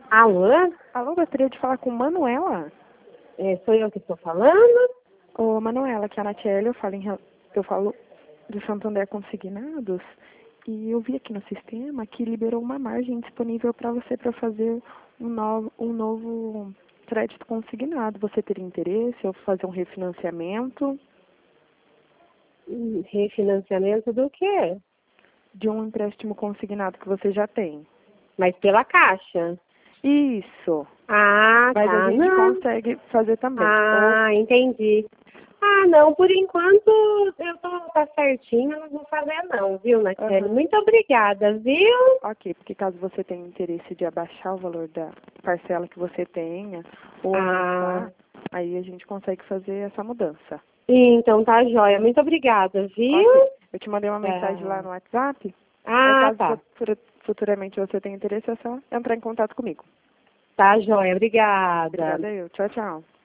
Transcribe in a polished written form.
Alô? Alô, gostaria de falar com Manuela. Sou eu que estou falando? Ô, Manuela, aqui é a Natiele, eu falo do Santander Consignados e eu vi aqui no sistema que liberou uma margem disponível para você para fazer um novo crédito consignado. Você teria interesse ou fazer um refinanciamento Refinanciamento do quê? de um empréstimo consignado que você já tem? Mas pela Caixa. Isso, Ah, mas a tá. gente Não. consegue fazer também. Ah, entendi. Ah, não, por enquanto eu tá certinho, eu não vou fazer não, viu, Natiele? Aham. Muito obrigada, viu? Ok, porque caso você tenha interesse de abaixar o valor da parcela que você tenha ou Ah, aumentar, aí a gente consegue fazer essa mudança. então tá jóia. Muito obrigada, viu? Ok, eu te mandei uma mensagem lá Tá. no WhatsApp, aí Ah, caso tá. futuramente você tenha interesse, é só entrar em contato comigo. Tá jóia. Obrigada. Obrigada eu. Tchau, tchau.